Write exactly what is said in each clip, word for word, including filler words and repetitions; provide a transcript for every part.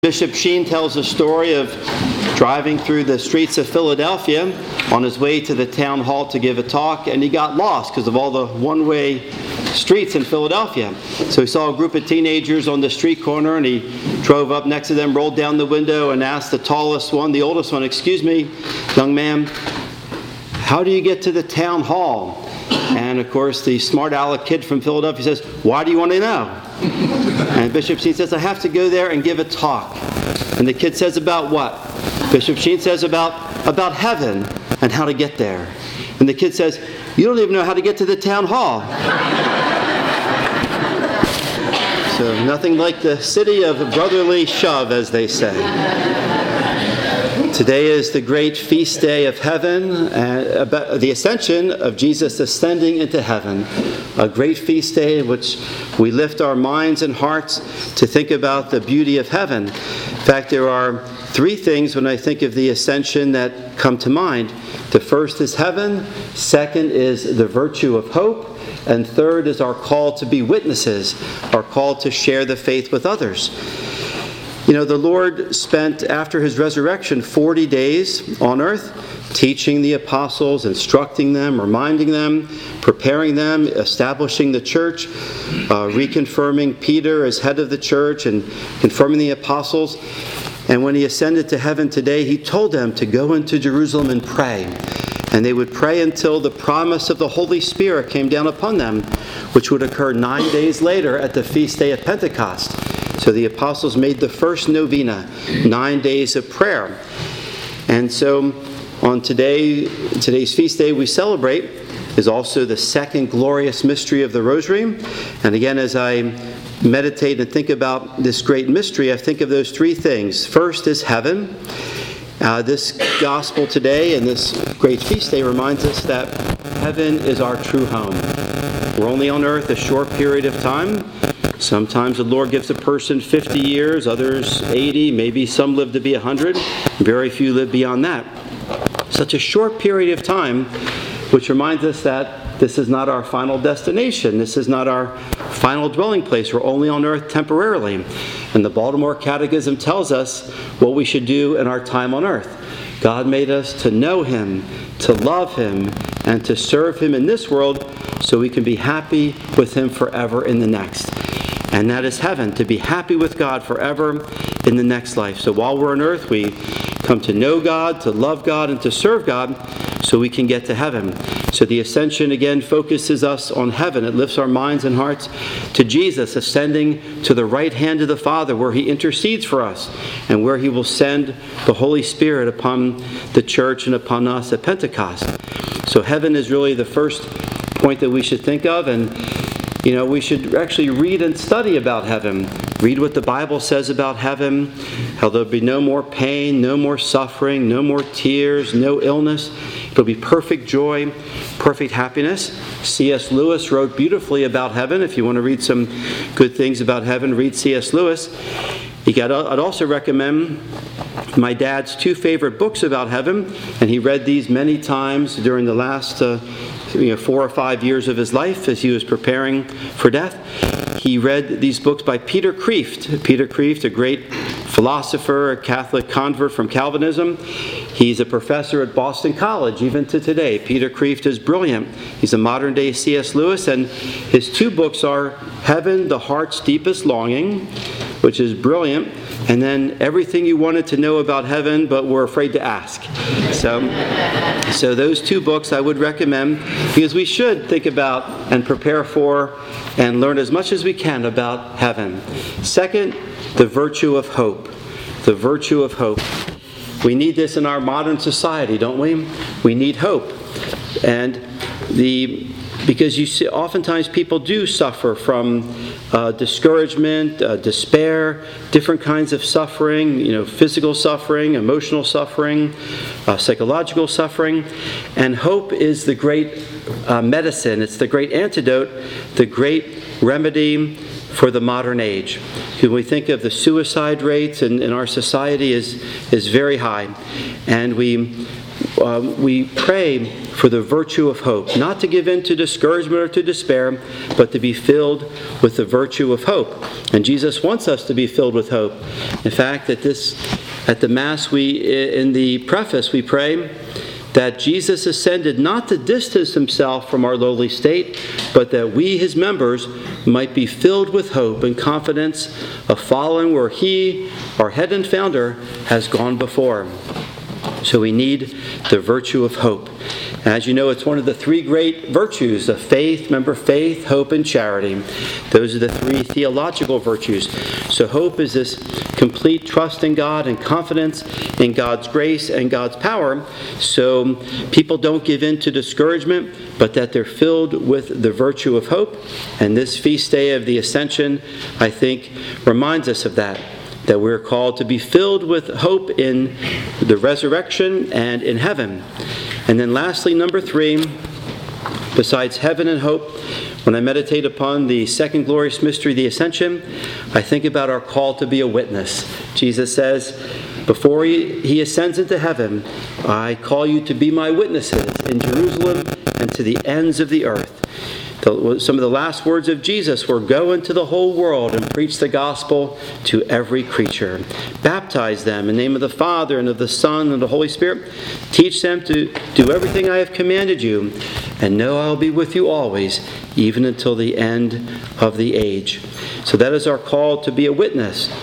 Bishop Sheen tells a story of driving through the streets of Philadelphia on his way to the town hall to give a talk, and he got lost because of all the one-way streets in Philadelphia. So he saw a group of teenagers on the street corner, and he drove up next to them, rolled down the window, and asked the tallest one, the oldest one, "Excuse me, young man, how do you get to the town hall?" And of course, the smart aleck kid from Philadelphia says, "Why do you want to know?" And Bishop Sheen says, "I have to go there and give a talk." And the kid says, "About what?" Bishop Sheen says, about, about heaven and how to get there. And the kid says, "You don't even know how to get to the town hall." So nothing like the city of brotherly shove, as they say. Today is the great feast day of heaven, uh, about the ascension of Jesus ascending into heaven. A great feast day in which we lift our minds and hearts to think about the beauty of heaven. In fact, there are three things when I think of the ascension that come to mind. The first is heaven, second is the virtue of hope, and third is our call to be witnesses, our call to share the faith with others. You know, the Lord spent, after his resurrection, forty days on earth, teaching the apostles, instructing them, reminding them, preparing them, establishing the church, uh, reconfirming Peter as head of the church, and confirming the apostles. And when he ascended to heaven today, he told them to go into Jerusalem and pray. And they would pray until the promise of the Holy Spirit came down upon them, which would occur nine days later at the feast day of Pentecost. So the apostles made the first novena, nine days of prayer. And so on today, today's feast day we celebrate is also the second glorious mystery of the Rosary. And again, as I meditate and think about this great mystery, I think of those three things. First is heaven. Uh, this gospel today and this great feast day reminds us that heaven is our true home. We're only on earth a short period of time. Sometimes the Lord gives a person fifty years, others eighty, maybe some live to be one hundred. Very few live beyond that. Such a short period of time, which reminds us that this is not our final destination. This is not our final dwelling place. We're only on earth temporarily. And the Baltimore Catechism tells us what we should do in our time on earth. God made us to know Him, to love Him, and to serve Him in this world so we can be happy with Him forever in the next. And that is heaven, to be happy with God forever in the next life. So while we're on earth, we come to know God, to love God, and to serve God so we can get to heaven. So the ascension, again, focuses us on heaven. It lifts our minds and hearts to Jesus ascending to the right hand of the Father, where He intercedes for us and where He will send the Holy Spirit upon the church and upon us at Pentecost. So heaven is really the first point that we should think of, and you know, we should actually read and study about heaven. Read what the Bible says about heaven, how there'll be no more pain, no more suffering, no more tears, no illness. It'll be perfect joy, perfect happiness. C S Lewis wrote beautifully about heaven. If you want to read some good things about heaven, read C S Lewis. I'd also recommend my dad's two favorite books about heaven, and he read these many times during the last uh, you know, four or five years of his life as he was preparing for death. He read these books by Peter Kreeft. Peter Kreeft, a great philosopher, a Catholic convert from Calvinism. He's a professor at Boston College, even to today. Peter Kreeft is brilliant. He's a modern-day C S Lewis, and his two books are Heaven, the Heart's Deepest Longing, which is brilliant, and then Everything You Wanted to Know About Heaven But Were Afraid to Ask. So, so those two books I would recommend, because we should think about and prepare for and learn as much as we can about heaven. Second, the virtue of hope. The virtue of hope. We need this in our modern society, don't we? We need hope. And the because you see, oftentimes people do suffer from uh, discouragement, uh, despair, different kinds of suffering, you know, physical suffering, emotional suffering, uh, psychological suffering. And hope is the great uh, medicine. It's the great antidote, the great remedy for the modern age. When we think of the suicide rates in, in our society is, is very high. And we, um, we pray for the virtue of hope, not to give in to discouragement or to despair, but to be filled with the virtue of hope. And Jesus wants us to be filled with hope. In fact, at this, at the Mass, we in the preface we pray that Jesus ascended not to distance himself from our lowly state, but that we, his members, might be filled with hope and confidence of following where he, our head and founder, has gone before. So we need the virtue of hope. As you know, it's one of the three great virtues of faith. Remember, faith, hope, and charity. Those are the three theological virtues. So hope is this complete trust in God and confidence in God's grace and God's power. So people don't give in to discouragement, but that they're filled with the virtue of hope. And this feast day of the Ascension, I think, reminds us of that. That we're called to be filled with hope in the resurrection and in heaven. And then lastly, number three, besides heaven and hope, when I meditate upon the second glorious mystery, the Ascension, I think about our call to be a witness. Jesus says, before he, he ascends into heaven, I call you to be my witnesses in Jerusalem and to the ends of the earth. The, some of the last words of Jesus were, go into the whole world and preach the gospel to every creature. Baptize them in the name of the Father and of the Son and the Holy Spirit. Teach them to do everything I have commanded you. And know I will be with you always, even until the end of the age. So that is our call to be a witness,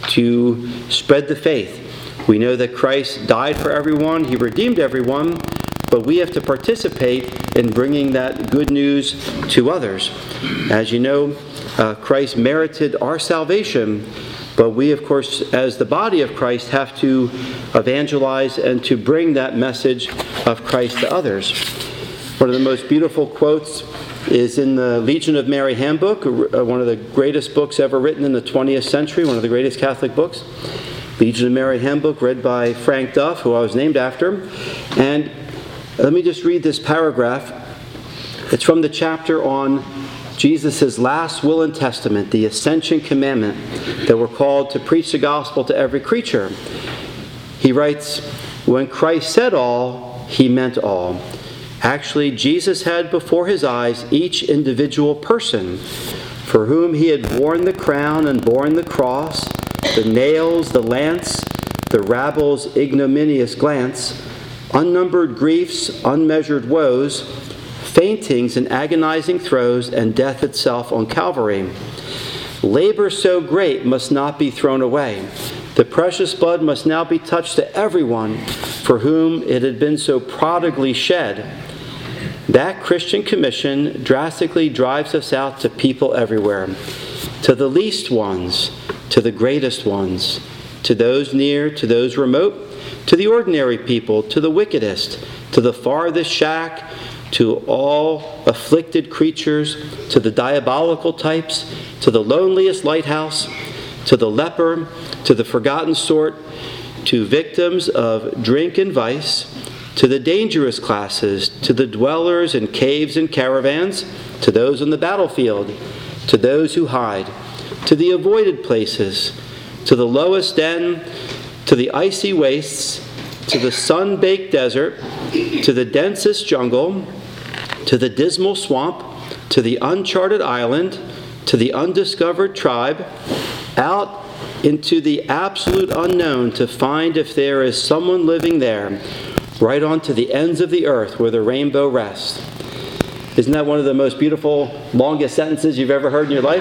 to spread the faith. We know that Christ died for everyone. He redeemed everyone. But we have to participate in bringing that good news to others. As you know, uh, Christ merited our salvation, but we, of course, as the body of Christ, have to evangelize and to bring that message of Christ to others. One of the most beautiful quotes is in the Legion of Mary handbook, one of the greatest books ever written in the twentieth century, one of the greatest Catholic books. Legion of Mary handbook, read by Frank Duff, who I was named after. And let me just read this paragraph. It's from the chapter on Jesus' last will and testament, the Ascension Commandment, that we're called to preach the gospel to every creature. He writes, when Christ said all, he meant all. Actually, Jesus had before his eyes each individual person for whom he had worn the crown and borne the cross, the nails, the lance, the rabble's ignominious glance, unnumbered griefs, unmeasured woes, faintings and agonizing throes, and death itself on Calvary. Labor so great must not be thrown away. The precious blood must now be touched to everyone for whom it had been so prodigally shed. That Christian commission drastically drives us out to people everywhere, to the least ones, to the greatest ones, to those near, to those remote, to the ordinary people, to the wickedest, to the farthest shack, to all afflicted creatures, to the diabolical types, to the loneliest lighthouse, to the leper, to the forgotten sort, to victims of drink and vice, to the dangerous classes, to the dwellers in caves and caravans, to those on the battlefield, to those who hide, to the avoided places, to the lowest den, to the icy wastes, to the sun-baked desert, to the densest jungle, to the dismal swamp, to the uncharted island, to the undiscovered tribe, out into the absolute unknown to find if there is someone living there, right on to the ends of the earth where the rainbow rests. Isn't that one of the most beautiful, longest sentences you've ever heard in your life?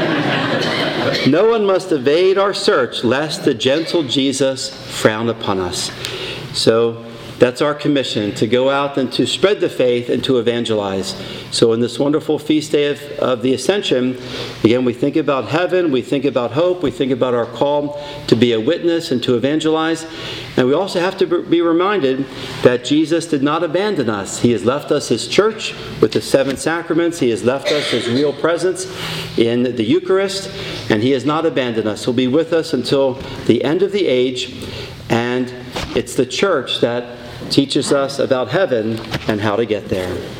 No one must evade our search, lest the gentle Jesus frown upon us. So that's our commission, to go out and to spread the faith and to evangelize. So in this wonderful feast day of, of the Ascension, again, we think about heaven, we think about hope, we think about our call to be a witness and to evangelize. And we also have to be reminded that Jesus did not abandon us. He has left us his church with the seven sacraments. He has left us his real presence in the Eucharist. And he has not abandoned us. He'll be with us until the end of the age. And it's the church that teaches us about heaven and how to get there.